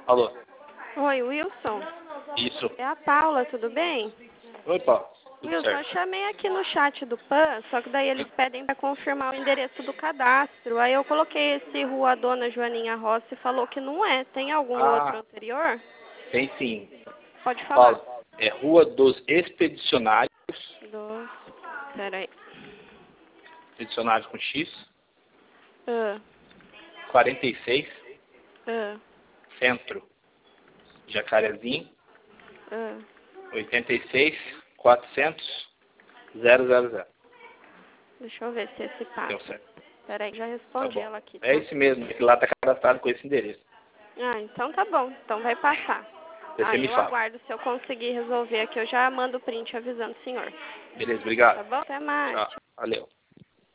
Alô? Oi, Wilson. Isso. É a Paula, tudo bem? Oi, Paulo. Tudo Wilson, eu certo. chamei aqui no chat do PAN, só que daí eles pedem para confirmar o endereço do cadastro. Aí eu coloquei esse Rua Dona Joaninha Rossi e falou que não é. Tem algum outro anterior? Tem sim. Pode falar. Paulo, é Rua dos Expedicionários, Peraí. Expedicionários com X, Ah, 46, ah, Centro, Jacarezinho, ah. 86, 400, 000. Deixa eu ver se esse passa. Deu certo. Peraí, já Tá respondi bom. ela aqui, É tá? esse mesmo, que lá tá cadastrado com esse endereço. Ah, então tá bom. Então vai passar. Você me Eu fala. aguardo. Se eu conseguir resolver aqui, eu já mando o print avisando o senhor. Beleza, obrigado. Tá bom? Até mais. Tchau. Valeu.